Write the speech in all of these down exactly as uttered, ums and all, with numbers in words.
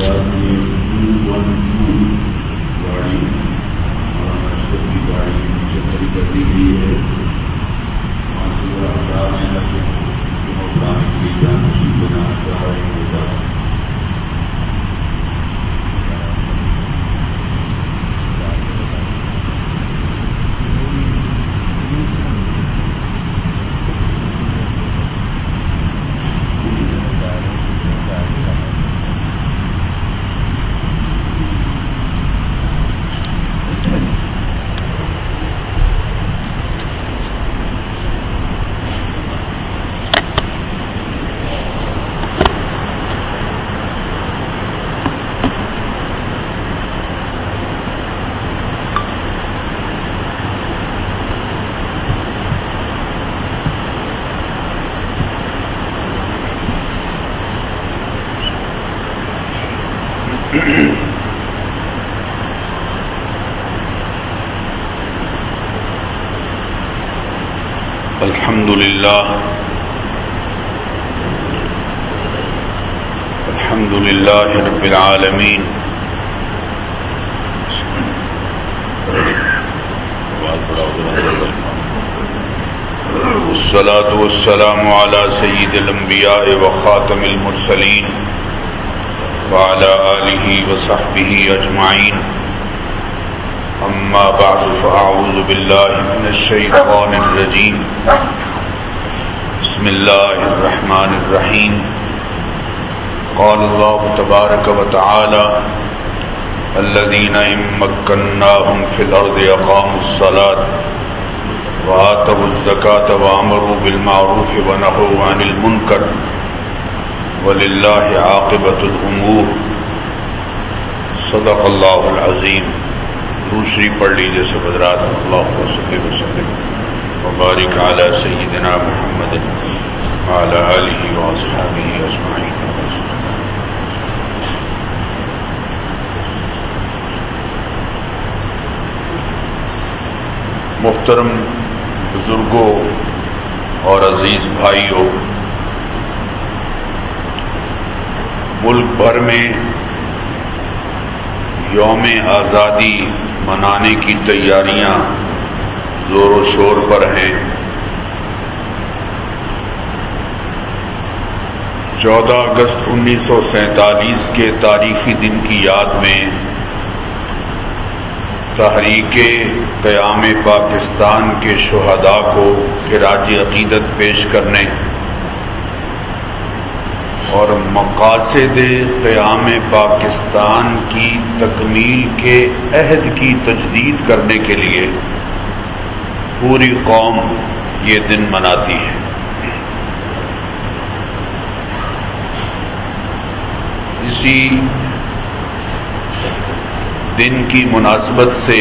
بازار میں you one you گاڑی مولانا اشرف کی گاڑی نیچے کھڑی کر دی گئی ہے. وہاں سے ذرا ہٹا رہے ہیں کہ جمعہ پڑھانے کے لیے جہاں تشریف لے جانا چاہ رہے ہیں وہ جا سکتے. الحمد للہ الحمد للہ رب العالمین والصلاة والسلام علی سید الانبیاء وخاتم المرسلین وعلى آلہ وصحبہ اجمعین. اما بعد فاعوذ باللہ من الشیطان الرجیم. بسم اللہ الرحمن الرحیم. قال اللہ تبارک وتعالی الذین ان مکناہم فی الارض اقاموا الصلاة وآتوا الزکاة وامروا بالمعروف ونہوا عن المنکر وللہ عاقبۃ الامور. صدق اللہ العظیم. دوسری پڑھ لیجیے سب حضرات. اللہم صلی وسلم وبارک علی سیدنا محمد وعلی آلہ واصحابہ اجمعین. محترم بزرگوں اور عزیز بھائیوں، ملک بھر میں یوم آزادی منانے کی تیاریاں زور و شور پر ہیں. چودہ اگست انیس سو سینتالیس کے تاریخی دن کی یاد میں تحریک قیام پاکستان کے شہداء کو خراج عقیدت پیش کرنے اور مقاصد قیام پاکستان کی تکمیل کے عہد کی تجدید کرنے کے لیے پوری قوم یہ دن مناتی ہے. اسی دن کی مناسبت سے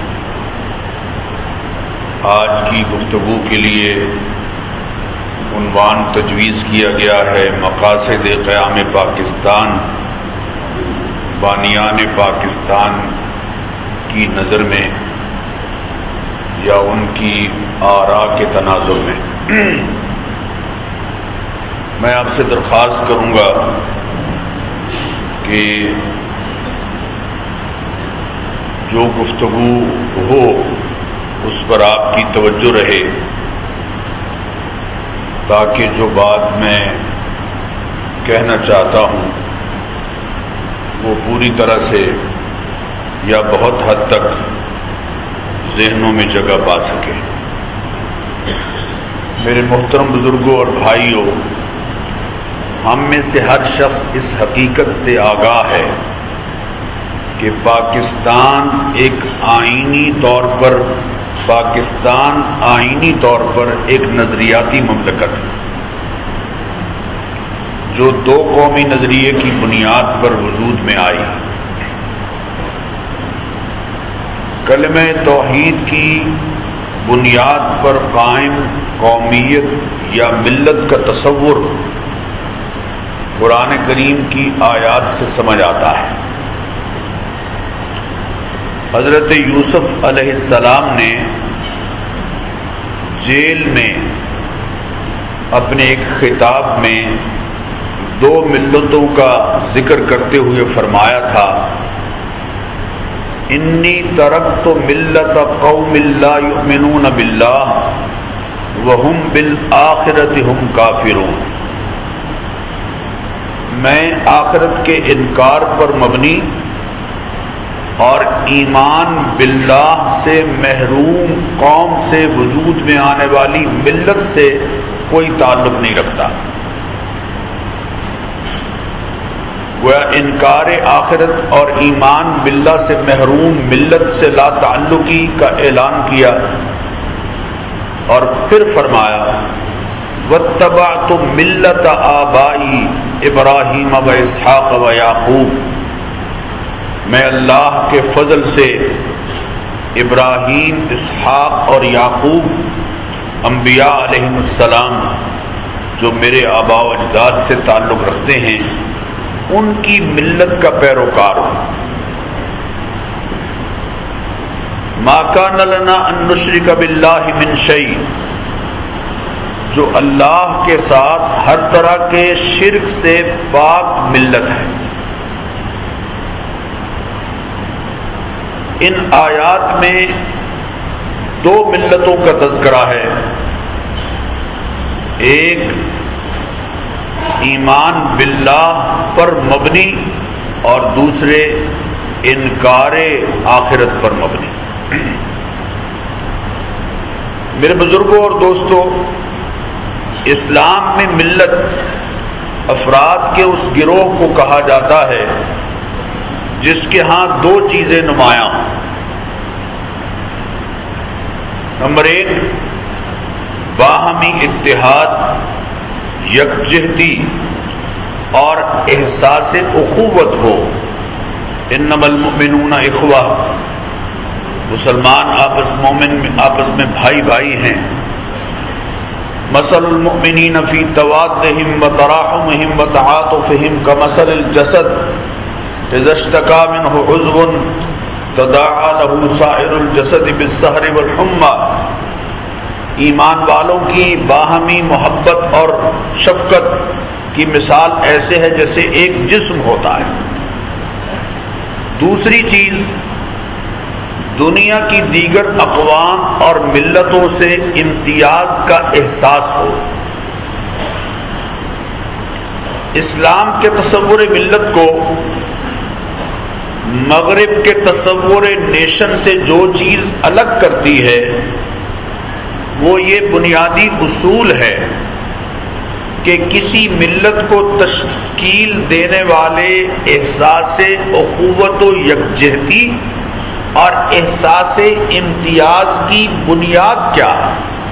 آج کی گفتگو کے لیے عنوان تجویز کیا گیا ہے مقاصد قیام پاکستان بانیان پاکستان کی نظر میں یا ان کی آراء کے تناظر میں. میں آپ سے درخواست کروں گا کہ جو گفتگو ہو اس پر آپ کی توجہ رہے تاکہ جو بات میں کہنا چاہتا ہوں وہ پوری طرح سے یا بہت حد تک ذہنوں میں جگہ پا سکے. میرے محترم بزرگوں اور بھائیوں، ہم میں سے ہر شخص اس حقیقت سے آگاہ ہے کہ پاکستان ایک آئینی طور پر پاکستان آئینی طور پر ایک نظریاتی مملکت ہے جو دو قومی نظریے کی بنیاد پر وجود میں آئی. کلمہ توحید کی بنیاد پر قائم قومیت یا ملت کا تصور قرآن کریم کی آیات سے سمجھ آتا ہے. حضرت یوسف علیہ السلام نے جیل میں اپنے ایک خطاب میں دو ملتوں کا ذکر کرتے ہوئے فرمایا تھا انی ترکت ملت قوم لا یؤمنون باللہ وہم بالآخرۃ ہم کافرون، میں آخرت کے انکار پر مبنی اور ایمان باللہ سے محروم قوم سے وجود میں آنے والی ملت سے کوئی تعلق نہیں رکھتا۔ گویا انکار آخرت اور ایمان باللہ سے محروم ملت سے لا تعلقی کا اعلان کیا، اور پھر فرمایا واتبعت ملت آبائی ابراہیم و اسحاق و یعقوب، میں اللہ کے فضل سے ابراہیم، اسحاق اور یعقوب انبیاء علیہ السلام جو میرے آباء و اجداد سے تعلق رکھتے ہیں ان کی ملت کا پیروکار ہوں۔ ما کان لنا ان نشرک باللہ من شیء، جو اللہ کے ساتھ ہر طرح کے شرک سے پاک ملت ہے۔ ان آیات میں دو ملتوں کا تذکرہ ہے، ایک ایمان باللہ پر مبنی اور دوسرے انکار آخرت پر مبنی۔ میرے بزرگوں اور دوستوں، اسلام میں ملت افراد کے اس گروہ کو کہا جاتا ہے جس کے ہاں دو چیزیں نمایاں ہوں۔ نمبر ایک، باہمی اتحاد، یکجہتی اور احساس اخوت ہو۔ انما المؤمنون اخوہ، مسلمان آپس مومن آپس میں بھائی بھائی ہیں۔ مثل المؤمنین فی توادہم وتراحمہم وتعاطفہم کمثل الجسد اذا اشتکا منہ عضو تداعی لہ سائر الجسد بالسہر والحمى، ایمان والوں کی باہمی محبت اور شفقت کی مثال ایسے ہے جیسے ایک جسم ہوتا ہے۔ دوسری چیز، دنیا کی دیگر اقوام اور ملتوں سے امتیاز کا احساس ہو۔ اسلام کے تصور ملت کو مغرب کے تصور نیشن سے جو چیز الگ کرتی ہے وہ یہ بنیادی اصول ہے کہ کسی ملت کو تشکیل دینے والے احساس اخوت و یکجہتی اور احساس امتیاز کی بنیاد کیا ہے۔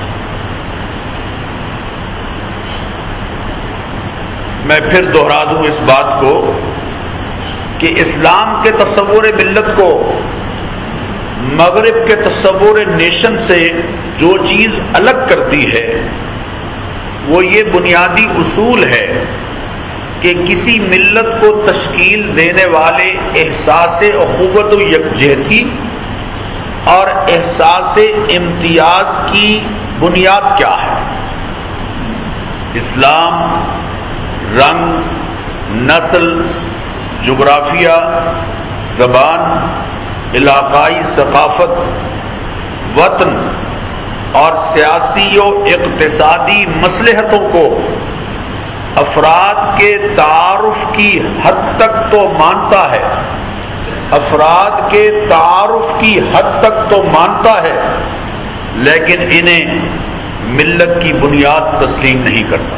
میں پھر دوہرا دوں اس بات کو کہ اسلام کے تصور ملت کو مغرب کے تصور نیشن سے جو چیز الگ کرتی ہے وہ یہ بنیادی اصول ہے کہ کسی ملت کو تشکیل دینے والے احساس اخوت و یکجہتی اور احساس امتیاز کی بنیاد کیا ہے۔ اسلام رنگ، نسل، جغرافیہ، زبان، علاقائی ثقافت، وطن اور سیاسی و اقتصادی مصلحتوں کو افراد کے تعارف کی حد تک تو مانتا ہے افراد کے تعارف کی حد تک تو مانتا ہے لیکن انہیں ملت کی بنیاد تسلیم نہیں کرتا۔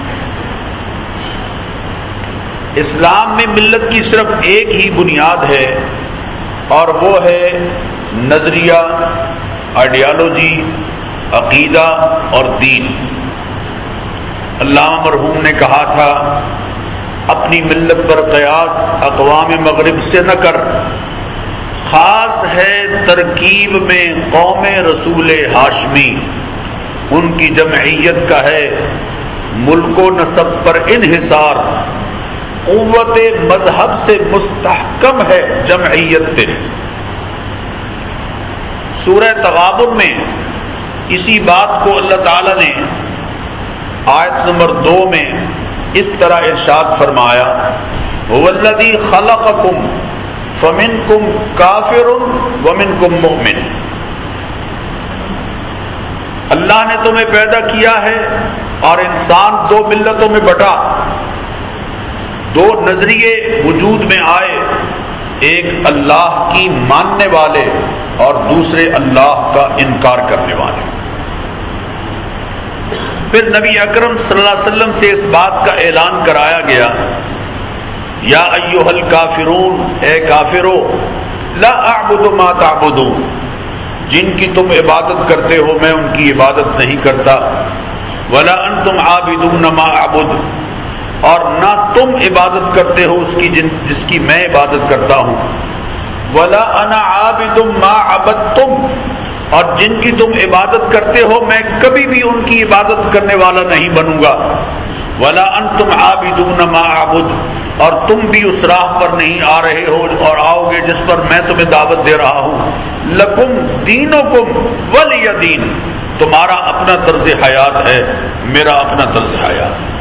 اسلام میں ملت کی صرف ایک ہی بنیاد ہے اور وہ ہے نظریہ، آئیڈیالوجی، عقیدہ اور دین۔ علامہ مرحوم نے کہا تھا اپنی ملت پر قیاس اقوام مغرب سے نہ کر، خاص ہے ترکیب میں قوم رسول ہاشمی، ان کی جمعیت کا ہے ملک و نسب پر انحصار، قوت مذہب سے مستحکم ہے جمعیت پہ۔ سورہ تغابن میں اسی بات کو اللہ تعالی نے آیت نمبر دو میں اس طرح ارشاد فرمایا هو الذی خلقکم فمنکم کافر ومنکم مؤمن، اللہ نے تمہیں پیدا کیا ہے اور انسان دو ملتوں میں بٹا، دو نظریے وجود میں آئے، ایک اللہ کی ماننے والے اور دوسرے اللہ کا انکار کرنے والے۔ پھر نبی اکرم صلی اللہ علیہ وسلم سے اس بات کا اعلان کرایا گیا، یا ایھا الکافرون، اے کافرو، لا اعبد ما تعبدون، جن کی تم عبادت کرتے ہو میں ان کی عبادت نہیں کرتا، ولا انتم عابدون ما اعبد، اور نہ تم عبادت کرتے ہو اس کی جن جس کی میں عبادت کرتا ہوں، ولا انا عابد ما عبدتم، اور جن کی تم عبادت کرتے ہو میں کبھی بھی ان کی عبادت کرنے والا نہیں بنوں گا، ولا انتم عابدون ما اعبد، اور تم بھی اس راہ پر نہیں آ رہے ہو اور آؤ گے جس پر میں تمہیں دعوت دے رہا ہوں، لکم دینکم ولی دین، تمہارا اپنا طرز حیات ہے، میرا اپنا طرز حیات ہے۔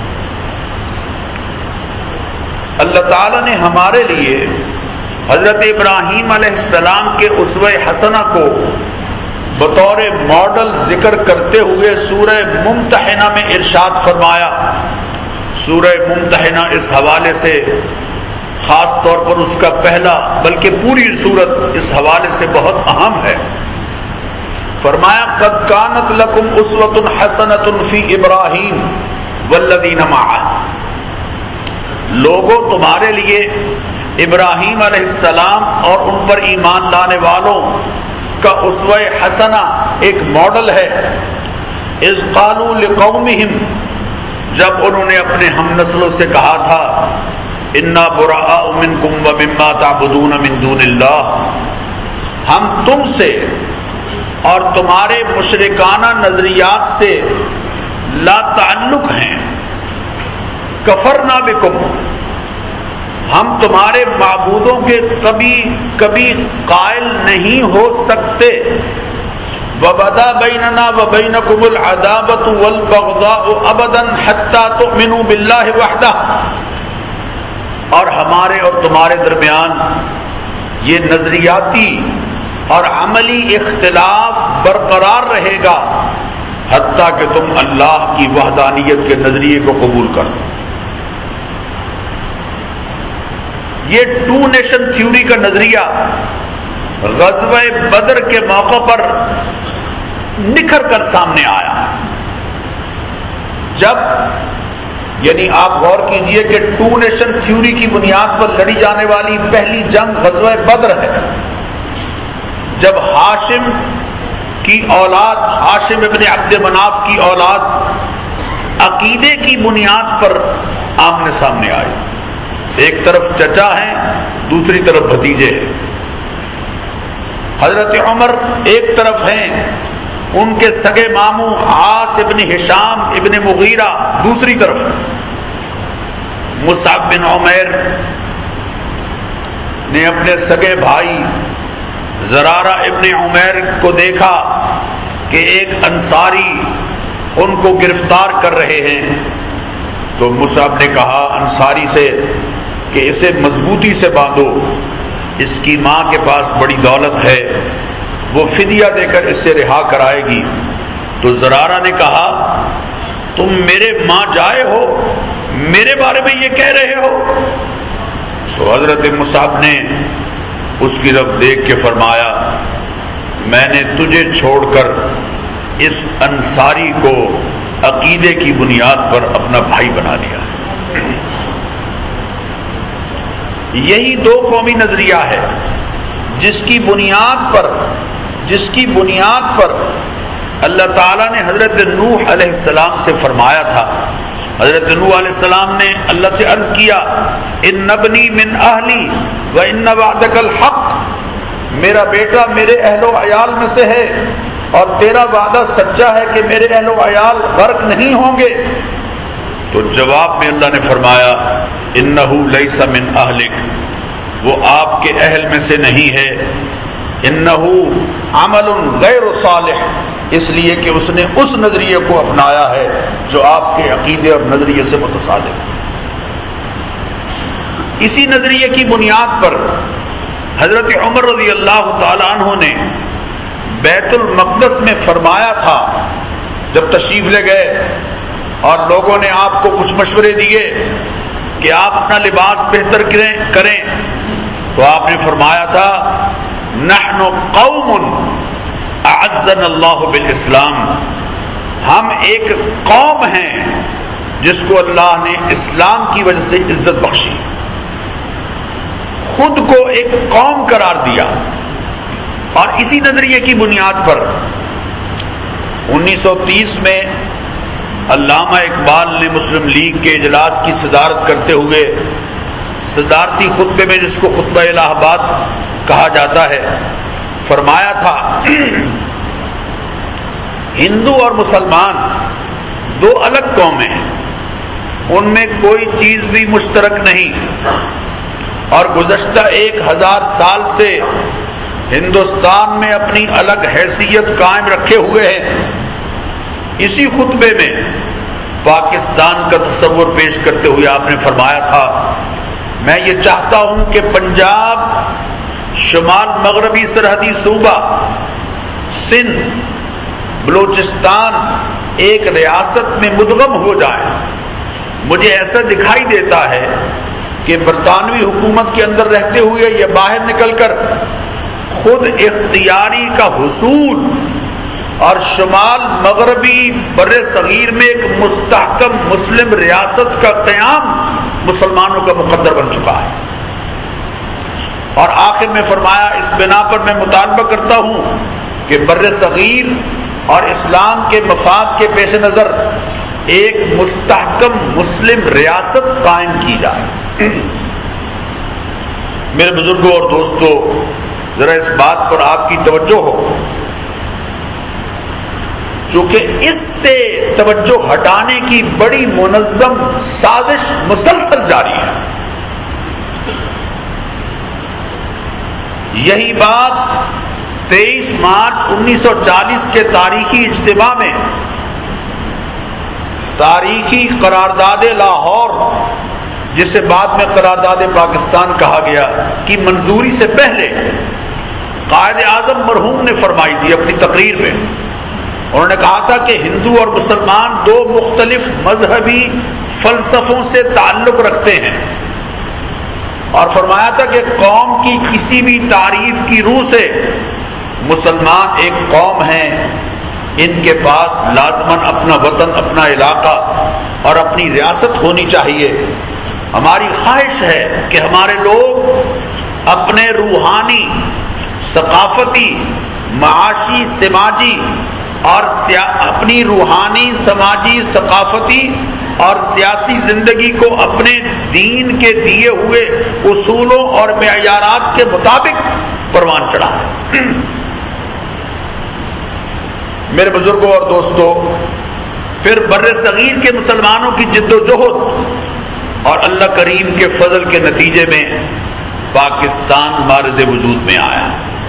اللہ تعالیٰ نے ہمارے لیے حضرت ابراہیم علیہ السلام کے اسوہ حسنہ کو بطور ماڈل ذکر کرتے ہوئے سورہ ممتحنہ میں ارشاد فرمایا۔ سورہ ممتحنہ اس حوالے سے خاص طور پر اس کا پہلا بلکہ پوری سورت اس حوالے سے بہت اہم ہے۔ فرمایا قد کانت لکم اسوۃ حسنۃ فی ابراہیم والذین معہ، لوگوں تمہارے لیے ابراہیم علیہ السلام اور ان پر ایمان لانے والوں کا اسوہ حسنہ ایک ماڈل ہے۔ اذ قالوا لقومہم، جب انہوں نے اپنے ہم نسلوں سے کہا تھا انا براء منکم ومما تعبدون من دون اللہ، ہم تم سے اور تمہارے مشرکانہ نظریات سے لا تعلق ہیں، کفرنا بکم، ہم تمہارے معبودوں کے کبھی کبھی قائل نہیں ہو سکتے، وبدا بیننا وبینکم العداوۃ والبغضاء ابدا حتی تؤمنوا باللہ وحدہ، اور ہمارے اور تمہارے درمیان یہ نظریاتی اور عملی اختلاف برقرار رہے گا حتیٰ کہ تم اللہ کی وحدانیت کے نظریے کو قبول کر لو۔ یہ ٹو نیشن تھیوری کا نظریہ غزوہ بدر کے موقع پر نکھر کر سامنے آیا، جب یعنی آپ غور کیجئے کہ ٹو نیشن تھیوری کی بنیاد پر لڑی جانے والی پہلی جنگ غزوہ بدر ہے، جب ہاشم کی اولاد، ہاشم ابن عبد مناف کی اولاد عقیدے کی بنیاد پر آمنے سامنے آئی، ایک طرف چچا ہیں دوسری طرف بھتیجے ہیں، حضرت عمر ایک طرف ہیں، ان کے سگے ماموں عاص ابن ہشام ابن مغیرہ دوسری طرف، مصعب بن عمیر نے اپنے سگے بھائی زرارہ ابن عمیر کو دیکھا کہ ایک انصاری ان کو گرفتار کر رہے ہیں، تو مصعب نے کہا انصاری سے کہ اسے مضبوطی سے باندھو، اس کی ماں کے پاس بڑی دولت ہے، وہ فدیہ دے کر اس سے رہا کرائے گی۔ تو زرارہ نے کہا تم میرے ماں جائے ہو، میرے بارے میں یہ کہہ رہے ہو؟ تو حضرت مصعب نے اس کی طرف دیکھ کے فرمایا میں نے تجھے چھوڑ کر اس انصاری کو عقیدے کی بنیاد پر اپنا بھائی بنا لیا۔ یہی دو قومی نظریہ ہے جس کی بنیاد پر جس کی بنیاد پر اللہ تعالیٰ نے حضرت نوح علیہ السلام سے فرمایا تھا۔ حضرت نوح علیہ السلام نے اللہ سے عرض کیا ان ابنی من اہلی و ان وعدک الحق، میرا بیٹا میرے اہل و عیال میں سے ہے اور تیرا وعدہ سچا ہے کہ میرے اہل و عیال غرق نہیں ہوں گے۔ تو جواب میں اللہ نے فرمایا انہ لیس من اہلک، وہ آپ کے اہل میں سے نہیں ہے، انہ عمل غیر صالح، اس لیے کہ اس نے اس نظریے کو اپنایا ہے جو آپ کے عقیدے اور نظریے سے متصادم ہے۔ اسی نظریے کی بنیاد پر حضرت عمر رضی اللہ تعالی عنہ نے بیت المقدس میں فرمایا تھا، جب تشریف لے گئے اور لوگوں نے آپ کو کچھ مشورے دیے کہ آپ اپنا لباس بہتر کریں، تو آپ نے فرمایا تھا نحن قوم اعزنا اللہ بالاسلام، ہم ایک قوم ہیں جس کو اللہ نے اسلام کی وجہ سے عزت بخشی، خود کو ایک قوم قرار دیا۔ اور اسی نظریے کی بنیاد پر انیس سو تیس میں علامہ اقبال نے مسلم لیگ کے اجلاس کی صدارت کرتے ہوئے صدارتی خطبے میں، جس کو خطبہ الہ آباد کہا جاتا ہے، فرمایا تھا ہندو اور مسلمان دو الگ قومیں ہیں، ان میں کوئی چیز بھی مشترک نہیں، اور گزشتہ ایک ہزار سال سے ہندوستان میں اپنی الگ حیثیت قائم رکھے ہوئے ہیں۔ اسی خطبے میں پاکستان کا تصور پیش کرتے ہوئے آپ نے فرمایا تھا میں یہ چاہتا ہوں کہ پنجاب، شمال مغربی سرحدی صوبہ سندھ، بلوچستان ایک ریاست میں مدغم ہو جائے۔ مجھے ایسا دکھائی دیتا ہے کہ برطانوی حکومت کے اندر رہتے ہوئے یا باہر نکل کر خود اختیاری کا حصول اور شمال مغربی بر صغیر میں ایک مستحکم مسلم ریاست کا قیام مسلمانوں کا مقدر بن چکا ہے۔ اور آخر میں فرمایا اس بنا پر میں مطالبہ کرتا ہوں کہ بر صغیر اور اسلام کے مفاد کے پیش نظر ایک مستحکم مسلم ریاست قائم کی جائے۔ میرے بزرگوں اور دوستوں، ذرا اس بات پر آپ کی توجہ ہو، چونکہ اس سے توجہ ہٹانے کی بڑی منظم سازش مسلسل جاری ہے۔ یہی بات تیئیس مارچ انیس سو چالیس کے تاریخی اجتماع میں تاریخی قرارداد لاہور، جسے بعد میں قرارداد پاکستان کہا گیا، کی منظوری سے پہلے قائد اعظم مرحوم نے فرمائی تھی اپنی تقریر میں۔ انہوں نے کہا تھا کہ ہندو اور مسلمان دو مختلف مذہبی فلسفوں سے تعلق رکھتے ہیں، اور فرمایا تھا کہ قوم کی کسی بھی تعریف کی روح سے مسلمان ایک قوم ہیں، ان کے پاس لازماً اپنا وطن، اپنا علاقہ اور اپنی ریاست ہونی چاہیے۔ ہماری خواہش ہے کہ ہمارے لوگ اپنے روحانی، ثقافتی، معاشی، سماجی اور اپنی روحانی، سماجی، ثقافتی اور سیاسی زندگی کو اپنے دین کے دیے ہوئے اصولوں اور معیارات کے مطابق پروان چڑھائیں۔ میرے بزرگوں اور دوستوں، پھر بر صغیر کے مسلمانوں کی جد و جہد اور اللہ کریم کے فضل کے نتیجے میں پاکستان معرض وجود میں آیا۔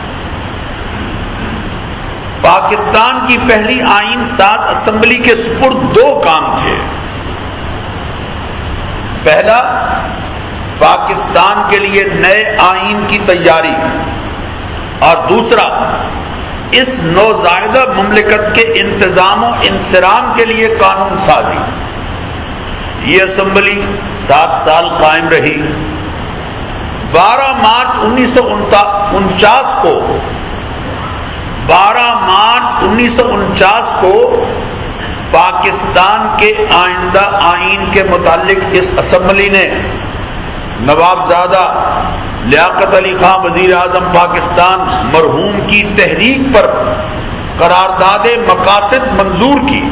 پاکستان کی پہلی آئین ساز اسمبلی کے سپرد دو کام تھے۔ پہلا، پاکستان کے لیے نئے آئین کی تیاری، اور دوسرا، اس نوزائیدہ مملکت کے انتظام و انصرام کے لیے قانون سازی۔ یہ اسمبلی سات سال قائم رہی۔ بارہ مارچ انیس سو انچاس کو بارہ مارچ انیس سو انچاس کو پاکستان کے آئندہ آئین کے متعلق اس اسمبلی نے نوابزادہ لیاقت علی خان وزیر اعظم پاکستان مرحوم کی تحریک پر قرارداد مقاصد منظور کی۔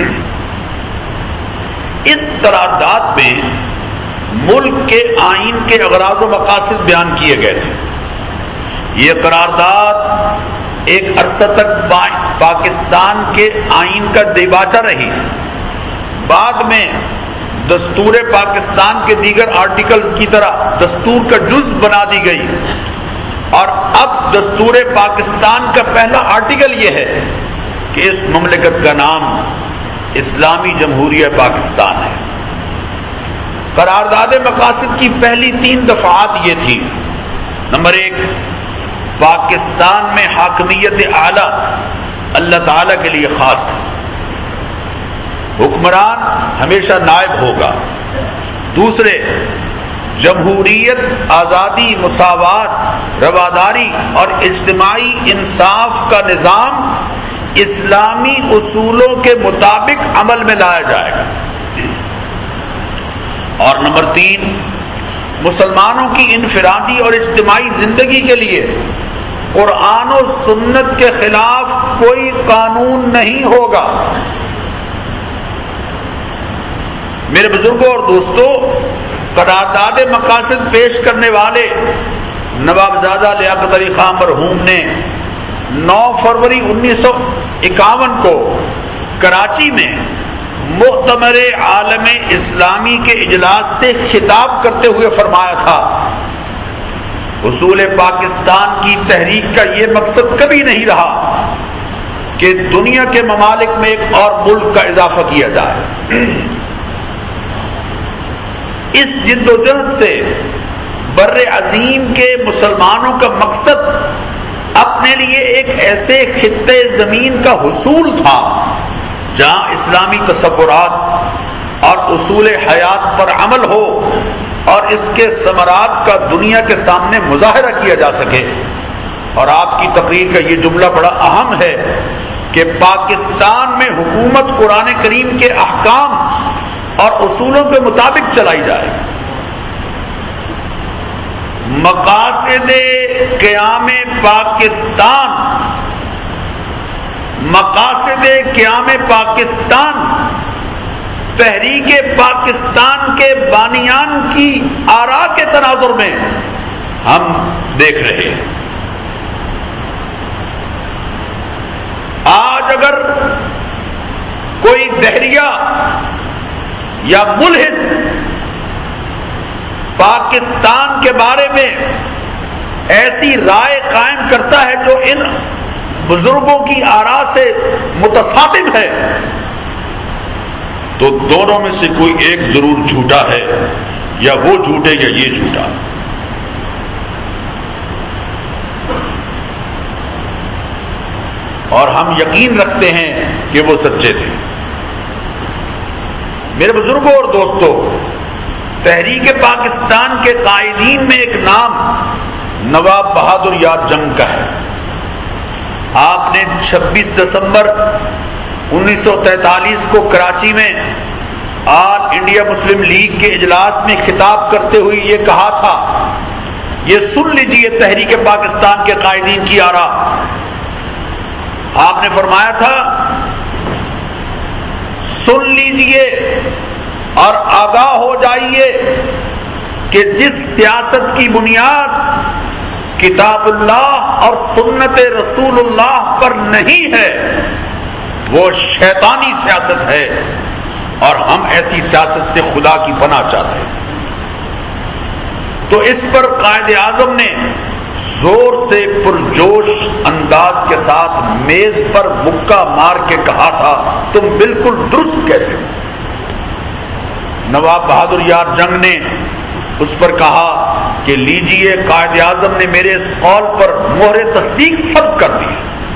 اس قرارداد میں ملک کے آئین کے اغراض و مقاصد بیان کیے گئے تھے۔ یہ قرارداد ایک عرصہ تک پاکستان کے آئین کا دیباچہ رہی، بعد میں دستور پاکستان کے دیگر آرٹیکلز کی طرح دستور کا جز بنا دی گئی، اور اب دستور پاکستان کا پہلا آرٹیکل یہ ہے کہ اس مملکت کا نام اسلامی جمہوریہ پاکستان ہے۔ قرارداد مقاصد کی پہلی تین دفعات یہ تھی. نمبر ایک، پاکستان میں حاکمیت اعلی اللہ تعالی کے لیے خاص ہے. حکمران ہمیشہ نائب ہوگا. دوسرے، جمہوریت، آزادی، مساوات، رواداری اور اجتماعی انصاف کا نظام اسلامی اصولوں کے مطابق عمل میں لایا جائے گا. اور نمبر تین، مسلمانوں کی انفرادی اور اجتماعی زندگی کے لیے قرآن و سنت کے خلاف کوئی قانون نہیں ہوگا. میرے بزرگوں اور دوستوں، قرارداد مقاصد پیش کرنے والے نوابزادہ لیاقت علی خان مرحوم نے نو فروری انیس سو اکاون کو کراچی میں مؤتمر عالم اسلامی کے اجلاس سے خطاب کرتے ہوئے فرمایا تھا، اصول پاکستان کی تحریک کا یہ مقصد کبھی نہیں رہا کہ دنیا کے ممالک میں ایک اور ملک کا اضافہ کیا جائے. اس جد و جہد سے بر عظیم کے مسلمانوں کا مقصد اپنے لیے ایک ایسے خطے زمین کا حصول تھا جہاں اسلامی تصورات اور اصول حیات پر عمل ہو اور اس کے ثمرات کا دنیا کے سامنے مظاہرہ کیا جا سکے. اور آپ کی تقریر کا یہ جملہ بڑا اہم ہے کہ پاکستان میں حکومت قرآن کریم کے احکام اور اصولوں کے مطابق چلائی جائے. مقاصد قیام پاکستان مقاصد قیام پاکستان تحریک پاکستان کے بانیان کی آراء کے تناظر میں ہم دیکھ رہے ہیں. آج اگر کوئی دہریہ یا ملحد پاکستان کے بارے میں ایسی رائے قائم کرتا ہے جو ان بزرگوں کی آراء سے متصادم ہے، تو دونوں میں سے کوئی ایک ضرور جھوٹا ہے، یا وہ جھوٹے یا یہ جھوٹا. اور ہم یقین رکھتے ہیں کہ وہ سچے تھے. میرے بزرگوں اور دوستوں، تحریک پاکستان کے قائدین میں ایک نام نواب بہادر یار جنگ کا ہے. آپ نے چھبیس دسمبر انیس سو تینتالیس کو کراچی میں آل انڈیا مسلم لیگ کے اجلاس میں خطاب کرتے ہوئے یہ کہا تھا، یہ سن لیجئے تحریک پاکستان کے قائدین کی آراء. آپ نے فرمایا تھا، سن لیجئے اور آگاہ ہو جائیے کہ جس سیاست کی بنیاد کتاب اللہ اور سنت رسول اللہ پر نہیں ہے وہ شیطانی سیاست ہے، اور ہم ایسی سیاست سے خدا کی پناہ چاہتے ہیں. تو اس پر قائد اعظم نے زور سے پرجوش انداز کے ساتھ میز پر مکہ مار کے کہا تھا، تم بالکل درست کہتے ہو. نواب بہادر یار جنگ نے اس پر کہا کہ لیجئے، قائد اعظم نے میرے اس قول پر مہر تصدیق سب کر دی.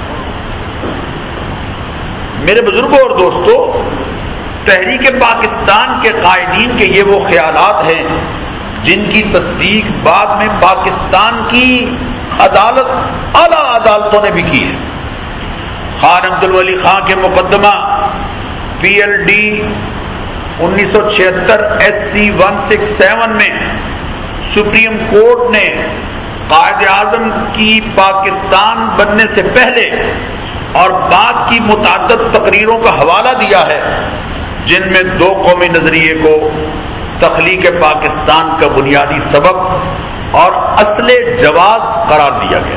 میرے بزرگوں اور دوستوں، تحریک پاکستان کے قائدین کے یہ وہ خیالات ہیں جن کی تصدیق بعد میں پاکستان کی عدالت اعلی عدالتوں نے بھی کی ہے. خان عبد الولی خان کے مقدمہ پی ایل ڈی انیس سو چھہتر S C one six seven میں سپریم کورٹ نے قائد اعظم کی پاکستان بننے سے پہلے اور بعد کی متعدد تقریروں کا حوالہ دیا ہے، جن میں دو قومی نظریے کو تخلیق پاکستان کا بنیادی سبب اور اصل جواز قرار دیا گیا.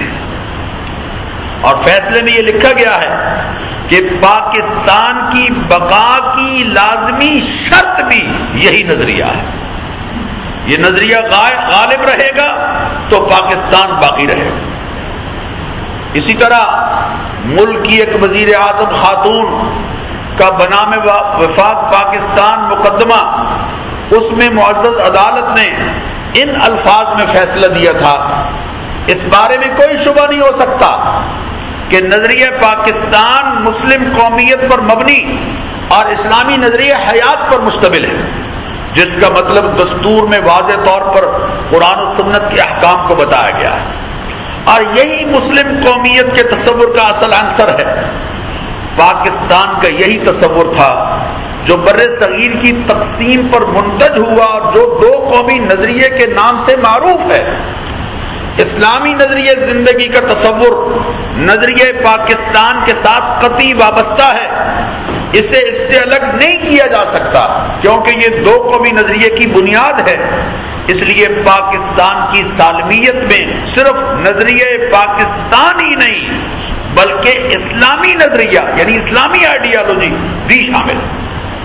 اور فیصلے میں یہ لکھا گیا ہے کہ پاکستان کی بقا کی لازمی شرط بھی یہی نظریہ ہے. یہ نظریہ غالب رہے گا تو پاکستان باقی رہے گا. اسی طرح ملک کی ایک وزیر اعظم خاتون کا بنام وفاق پاکستان مقدمہ اس میں معزز عدالت نے ان الفاظ میں فیصلہ دیا تھا، اس بارے میں کوئی شبہ نہیں ہو سکتا کہ نظریہ پاکستان مسلم قومیت پر مبنی اور اسلامی نظریہ حیات پر مشتمل ہے، جس کا مطلب دستور میں واضح طور پر قرآن و سنت کے احکام کو بتایا گیا ہے، اور یہی مسلم قومیت کے تصور کا اصل عنصر ہے۔ پاکستان کا یہی تصور تھا جو بر صغیر کی تقسیم پر منتج ہوا اور جو دو قومی نظریے کے نام سے معروف ہے۔ اسلامی نظریہ زندگی کا تصور نظریہ پاکستان کے ساتھ قطعی وابستہ ہے، اسے اس سے الگ نہیں کیا جا سکتا کیونکہ یہ دو قومی نظریے کی بنیاد ہے۔ اس لیے پاکستان کی سالمیت میں صرف نظریہ پاکستان ہی نہیں بلکہ اسلامی نظریہ یعنی اسلامی آئیڈیالوجی بھی شامل ہے۔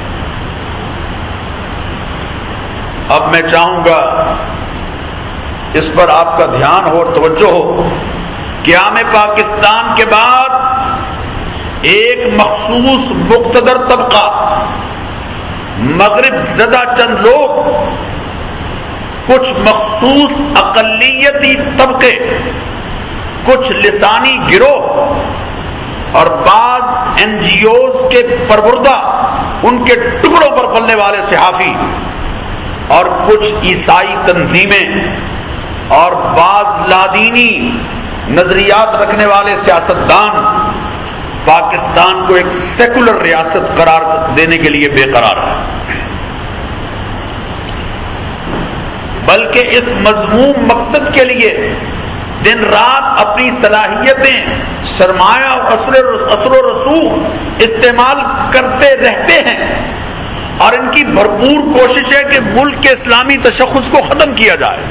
اب میں چاہوں گا اس پر آپ کا دھیان ہو اور توجہ ہو۔ قیام پاکستان کے بعد ایک مخصوص مقتدر طبقہ، مغرب زدہ چند لوگ، کچھ مخصوص اقلیتی طبقے، کچھ لسانی گروہ اور بعض این جی اوز کے پروردہ، ان کے ٹکڑوں پر پلنے والے صحافی اور کچھ عیسائی تنظیمیں اور بعض لادینی نظریات رکھنے والے سیاستدان پاکستان کو ایک سیکولر ریاست قرار دینے کے لیے بے قرار ہے، بلکہ اس مذموم مقصد کے لیے دن رات اپنی صلاحیتیں، سرمایہ اور اثر و رسوخ استعمال کرتے رہتے ہیں، اور ان کی بھرپور کوشش ہے کہ ملک کے اسلامی تشخص کو ختم کیا جائے۔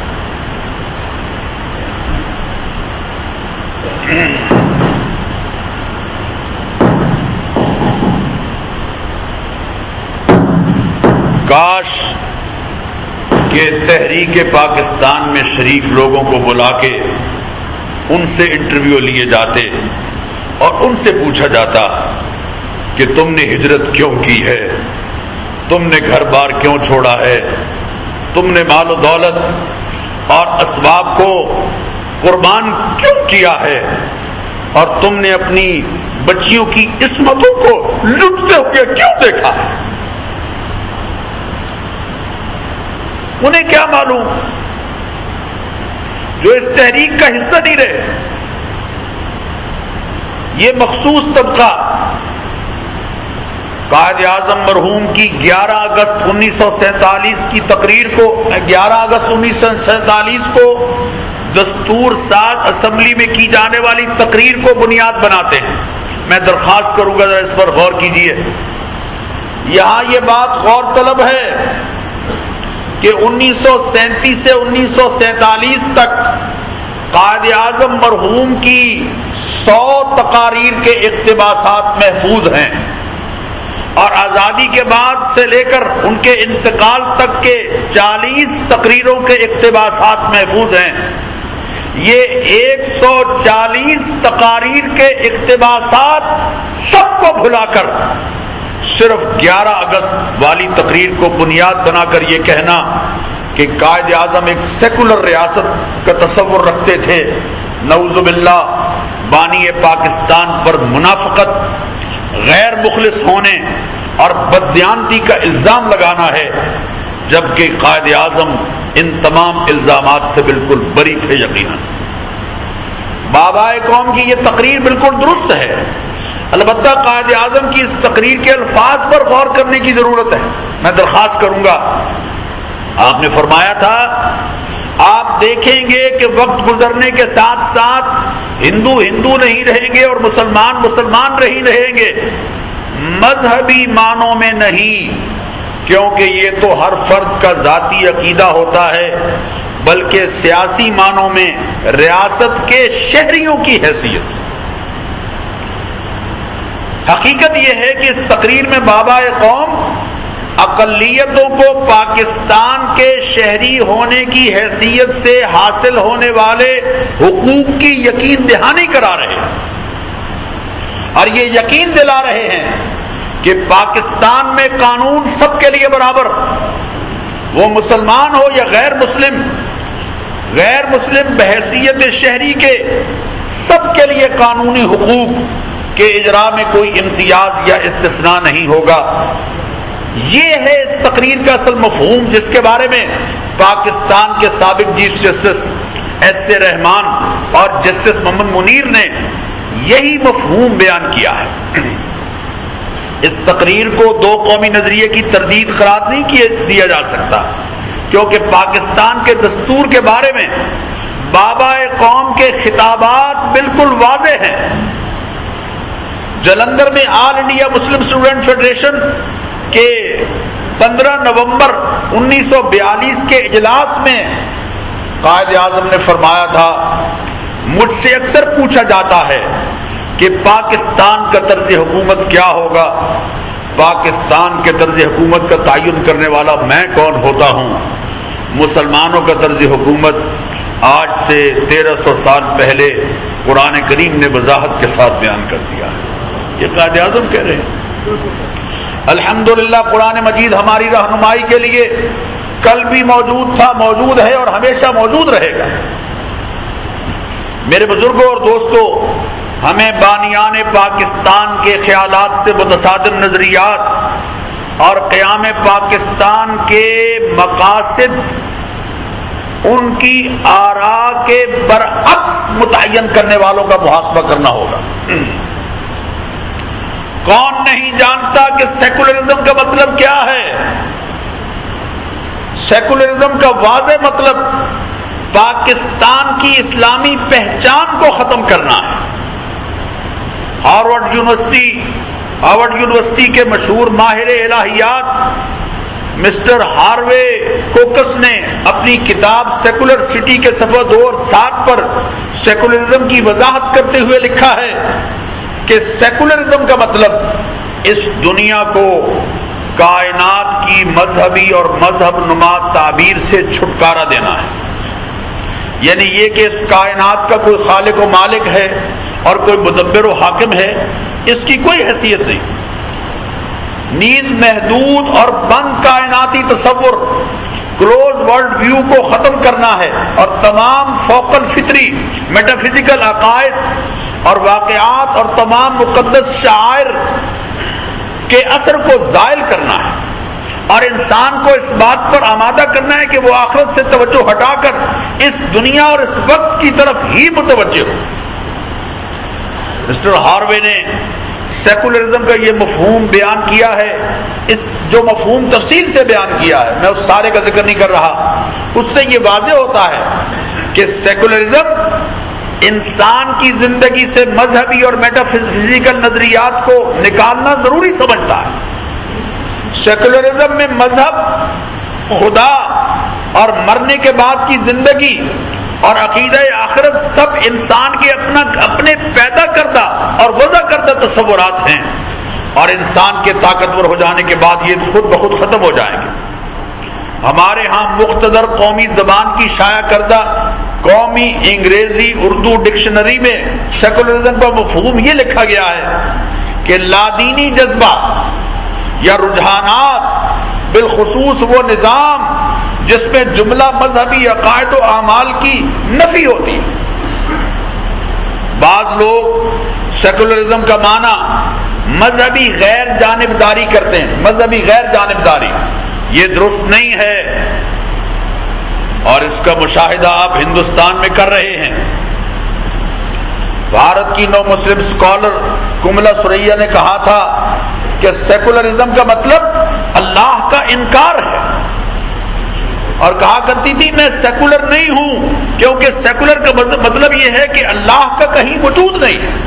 کاش کہ تحریک پاکستان میں شریک لوگوں کو بلا کے ان سے انٹرویو لیے جاتے اور ان سے پوچھا جاتا کہ تم نے ہجرت کیوں کی ہے، تم نے گھر بار کیوں چھوڑا ہے، تم نے مال و دولت اور اسباب کو قربان کیوں کیا ہے، اور تم نے اپنی بچیوں کی عصمتوں کو لٹتے ہوئے کیوں دیکھا ہے۔ انہیں کیا معلوم جو اس تحریک کا حصہ نہیں رہے، یہ مخصوص طبقہ قائد اعظم مرحوم کی گیارہ اگست انیس سو سینتالیس کی تقریر کو گیارہ اگست انیس سو سینتالیس کو دستور ساز اسمبلی میں کی جانے والی تقریر کو بنیاد بناتے ہیں۔ میں درخواست کروں گا ذرا اس پر غور کیجیے۔ یہاں یہ بات غور طلب ہے کہ انیس سو سینتیس سے انیس سو سینتالیس تک قائد اعظم مرحوم کی سو تقاریر کے اقتباسات محفوظ ہیں، اور آزادی کے بعد سے لے کر ان کے انتقال تک کے چالیس تقریروں کے اقتباسات محفوظ ہیں۔ یہ ایک سو چالیس تقاریر کے اقتباسات سب کو بھلا کر صرف گیارہ اگست والی تقریر کو بنیاد بنا کر یہ کہنا کہ قائد اعظم ایک سیکولر ریاست کا تصور رکھتے تھے، نعوذ باللہ بانی پاکستان پر منافقت، غیر مخلص ہونے اور بددیانتی کا الزام لگانا ہے، جبکہ قائد اعظم ان تمام الزامات سے بالکل بری تھے۔ یقیناً بابا قوم کی یہ تقریر بالکل درست ہے، البتہ قائد اعظم کی اس تقریر کے الفاظ پر غور کرنے کی ضرورت ہے۔ میں درخواست کروں گا، آپ نے فرمایا تھا آپ دیکھیں گے کہ وقت گزرنے کے ساتھ ساتھ ہندو ہندو نہیں رہیں گے اور مسلمان مسلمان نہیں رہیں گے، مذہبی معنوں میں نہیں، کیونکہ یہ تو ہر فرد کا ذاتی عقیدہ ہوتا ہے، بلکہ سیاسی معنوں میں ریاست کے شہریوں کی حیثیت سے۔ حقیقت یہ ہے کہ اس تقریر میں بابا قوم اقلیتوں کو پاکستان کے شہری ہونے کی حیثیت سے حاصل ہونے والے حقوق کی یقین دہانی کرا رہے ہیں، اور یہ یقین دلا رہے ہیں کہ پاکستان میں قانون سب کے لیے برابر، وہ مسلمان ہو یا غیر مسلم، غیر مسلم بحیثیت شہری کے سب کے لیے قانونی حقوق کے اجراء میں کوئی امتیاز یا استثناء نہیں ہوگا۔ یہ ہے اس تقریر کا اصل مفہوم، جس کے بارے میں پاکستان کے سابق chief justice S A Rahman اور جسٹس محمد منیر نے یہی مفہوم بیان کیا ہے۔ اس تقریر کو دو قومی نظریے کی تردید قرار نہیں دیا جا سکتا، کیونکہ پاکستان کے دستور کے بارے میں بابا قوم کے خطابات بالکل واضح ہیں۔ جلندھر میں all India Muslim student federation کے پندرہ نومبر انیس سو بیالیس کے اجلاس میں قائد اعظم نے فرمایا تھا، مجھ سے اکثر پوچھا جاتا ہے کہ پاکستان کا طرز حکومت کیا ہوگا۔ پاکستان کے طرز حکومت کا تعین کرنے والا میں کون ہوتا ہوں؟ مسلمانوں کا طرز حکومت آج سے تیرہ سو سال پہلے قرآن کریم نے وضاحت کے ساتھ بیان کر دیا ہے۔ یہ قائد اعظم کہہ رہے ہیں۔ الحمدللہ قرآن مجید ہماری رہنمائی کے لیے کل بھی موجود تھا، موجود ہے اور ہمیشہ موجود رہے گا۔ میرے بزرگوں اور دوستوں، ہمیں بانیان پاکستان کے خیالات سے متصادم نظریات اور قیام پاکستان کے مقاصد ان کی آراء کے برعکس متعین کرنے والوں کا محاسبہ کرنا ہوگا۔ کون نہیں جانتا کہ سیکولرزم کا مطلب کیا ہے؟ سیکولرزم کا واضح مطلب پاکستان کی اسلامی پہچان کو ختم کرنا ہے۔ ہارورڈ یونیورسٹی ہارورڈ یونیورسٹی کے مشہور ماہر الہیات مسٹر ہاروے کوکس نے اپنی کتاب سیکولر سٹی کے صفحہ دو اور سات پر سیکولرزم کی وضاحت کرتے ہوئے لکھا ہے کہ سیکولرزم کا مطلب اس دنیا کو کائنات کی مذہبی اور مذہب نما تعبیر سے چھٹکارا دینا ہے۔ یعنی یہ کہ اس کائنات کا کوئی خالق و مالک ہے اور کوئی مدبر و حاکم ہے، اس کی کوئی حیثیت نہیں۔ نیز محدود اور بند کائناتی تصور کلوز ورلڈ ویو کو ختم کرنا ہے اور تمام فوق الفطری میٹافزیکل عقائد اور واقعات اور تمام مقدس شعائر کے اثر کو زائل کرنا ہے اور انسان کو اس بات پر آمادہ کرنا ہے کہ وہ آخرت سے توجہ ہٹا کر اس دنیا اور اس وقت کی طرف ہی متوجہ ہو۔ مسٹر ہاروے نے سیکولرزم کا یہ مفہوم بیان کیا ہے، اس جو مفہوم تفصیل سے بیان کیا ہے، میں اس سارے کا ذکر نہیں کر رہا، اس سے یہ واضح ہوتا ہے کہ سیکولرزم انسان کی زندگی سے مذہبی اور میٹافزیکل نظریات کو نکالنا ضروری سمجھتا ہے۔ سیکولرزم میں مذہب، خدا اور مرنے کے بعد کی زندگی اور عقیدہ آخرت سب انسان کے اپنا اپنے پیدا کردہ اور وضع کردہ تصورات ہیں، اور انسان کے طاقتور ہو جانے کے بعد یہ خود بخود ختم ہو جائیں گے۔ ہمارے ہاں مقتدر قومی زبان کی شائع کردہ قومی انگریزی اردو ڈکشنری میں سیکولرزم کا مفہوم یہ لکھا گیا ہے کہ لادینی جذبات یا رجحانات، بالخصوص وہ نظام جس میں جملہ مذہبی عقائد و اعمال کی نفی ہوتی ہے۔ بعض لوگ سیکولرزم کا معنی مذہبی غیر جانبداری کرتے ہیں، مذہبی غیر جانبداری، یہ درست نہیں ہے، اور اس کا مشاہدہ آپ ہندوستان میں کر رہے ہیں۔ بھارت کی نو مسلم اسکالر کملا سریا نے کہا تھا کہ سیکولرزم کا مطلب اللہ کا انکار ہے، اور کہا کرتی تھی میں سیکولر نہیں ہوں کیونکہ سیکولر کا مطلب یہ ہے کہ اللہ کا کہیں وجود نہیں ہے۔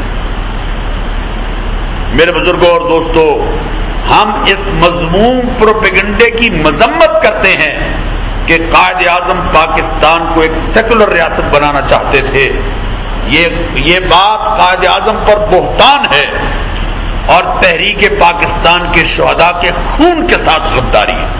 میرے بزرگوں اور دوستو، ہم اس مذموم پروپیگنڈے کی مذمت کرتے ہیں کہ قائد اعظم پاکستان کو ایک سیکولر ریاست بنانا چاہتے تھے۔ یہ یہ بات قائد اعظم پر بہتان ہے اور تحریک پاکستان کے شہداء کے خون کے ساتھ غداری ہے۔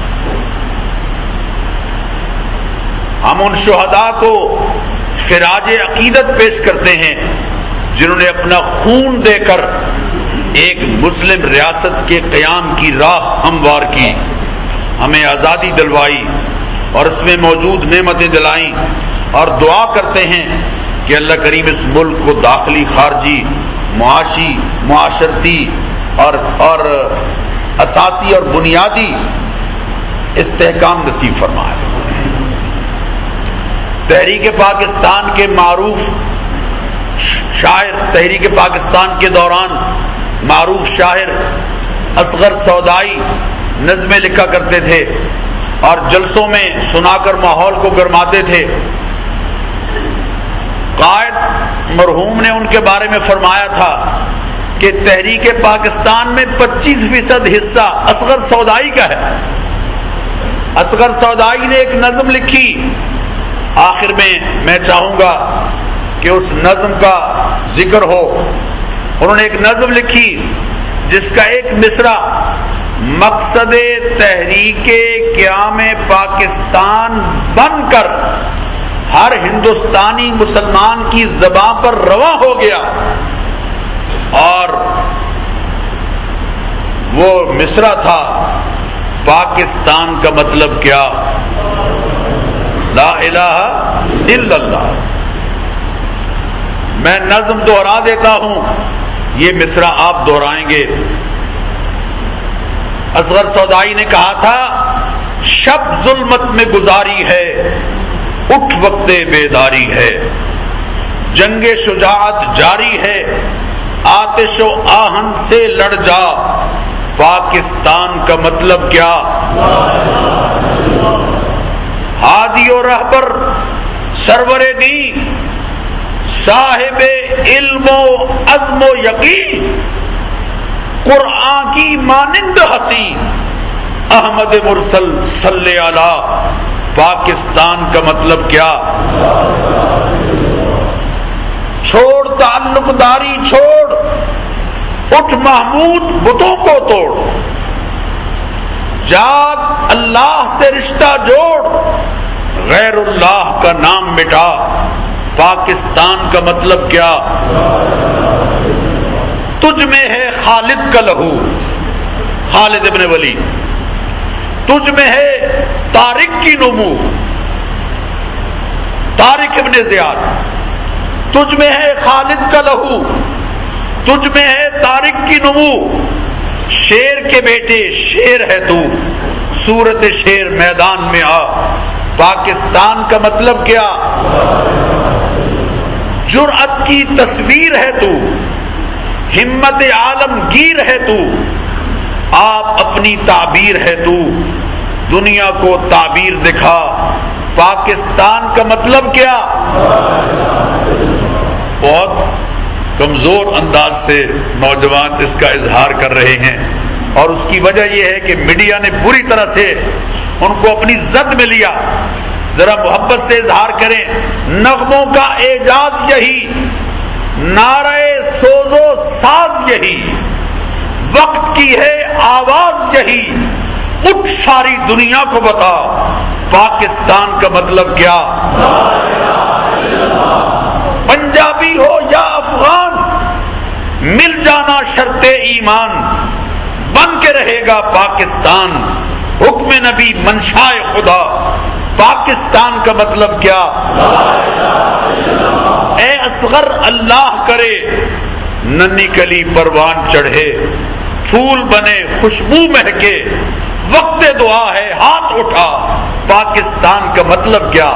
ہم ان شہداء کو خراج عقیدت پیش کرتے ہیں جنہوں نے اپنا خون دے کر ایک مسلم ریاست کے قیام کی راہ ہموار کی، ہمیں آزادی دلوائی اور اس میں موجود نعمتیں دلائیں، اور دعا کرتے ہیں کہ اللہ کریم اس ملک کو داخلی، خارجی، معاشی، معاشرتی اور اور اساسی اور بنیادی استحکام نصیب فرمائے۔ تحریک پاکستان کے معروف شاعر، تحریک پاکستان کے دوران معروف شاعر اصغر سودائی نظمیں لکھا کرتے تھے اور جلسوں میں سنا کر ماحول کو گرماتے تھے۔ قائد مرحوم نے ان کے بارے میں فرمایا تھا کہ تحریک پاکستان میں پچیس فیصد حصہ اصغر سودائی کا ہے۔ اصغر سودائی نے ایک نظم لکھی، آخر میں میں چاہوں گا کہ اس نظم کا ذکر ہو۔ انہوں نے ایک نظم لکھی جس کا ایک مصرع مقصد تحریک قیام پاکستان بن کر ہر ہندوستانی مسلمان کی زبان پر رواں ہو گیا، اور وہ مصرع تھا پاکستان کا مطلب کیا؟ لا الہ الا اللہ۔ میں نظم دوہرا دیتا ہوں، یہ مصرع آپ دہرائیں گے۔ اصغر سودائی نے کہا تھا، شب ظلمت میں گزاری ہے، اٹھ وقت بیداری ہے، جنگ شجاعت جاری ہے، آتش و آہن سے لڑ جا، پاکستان کا مطلب کیا؟ ہادی و رہبر سرور دین، صاحب علم و عزم و یقین، قرآن کی مانند حسین، احمد مرسل صلی علی، پاکستان کا مطلب کیا؟ چھوڑ تعلق داری چھوڑ، اٹھ محمود بتوں کو توڑ، جاگ اللہ سے رشتہ جوڑ، غیر اللہ کا نام مٹا، پاکستان کا مطلب کیا؟ تجھ میں ہے خالد کا لہو، خالد ابن ولید، تجھ میں ہے طارق کی نمو، طارق ابن زیاد، تجھ میں ہے خالد کا لہو، تجھ میں ہے طارق کی نمو، شیر کے بیٹے شیر ہے تو، صورت شیر میدان میں آ، پاکستان کا مطلب کیا؟ جرأت کی تصویر ہے تو، ہمت عالمگیر ہے تو، آپ اپنی تعبیر ہے تو، دنیا کو تعبیر دکھا، پاکستان کا مطلب کیا؟ بہت کمزور انداز سے نوجوان اس کا اظہار کر رہے ہیں، اور اس کی وجہ یہ ہے کہ میڈیا نے بری طرح سے ان کو اپنی زد میں لیا۔ ذرا محبت سے اظہار کریں، نغموں کا اعجاز یہی، نعرہ سوز و ساز یہی، وقت کی ہے آواز یہی، اٹھ ساری دنیا کو بتا، پاکستان کا مطلب کیا؟ پنجابی ہو یا افغان، مل جانا شرط ایمان، بن کے رہے گا پاکستان، حکم نبی منشائے خدا، پاکستان کا مطلب کیا؟ اے اصغر اللہ کرے ننھی کلی پروان چڑھے، پھول بنے خوشبو مہکے، وقت دعا ہے ہاتھ اٹھا، پاکستان کا مطلب کیا؟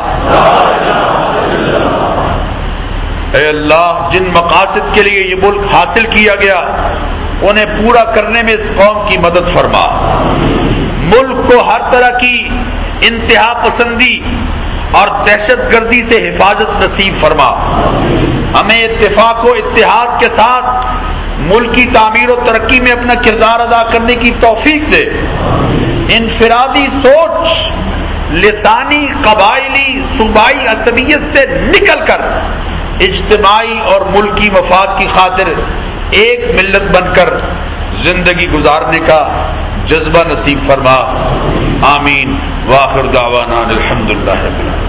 اے اللہ، جن مقاصد کے لیے یہ ملک حاصل کیا گیا انہیں پورا کرنے میں اس قوم کی مدد فرما، ملک کو ہر طرح کی انتہا پسندی اور دہشت گردی سے حفاظت نصیب فرما، ہمیں اتفاق و اتحاد کے ساتھ ملک کی تعمیر و ترقی میں اپنا کردار ادا کرنے کی توفیق دے، انفرادی سوچ، لسانی، قبائلی، صوبائی عصبیت سے نکل کر اجتماعی اور ملکی مفاد کی خاطر ایک ملت بن کر زندگی گزارنے کا جذبہ نصیب فرما، آمین، وآخر دعوانا الحمدللہ رب العالمین۔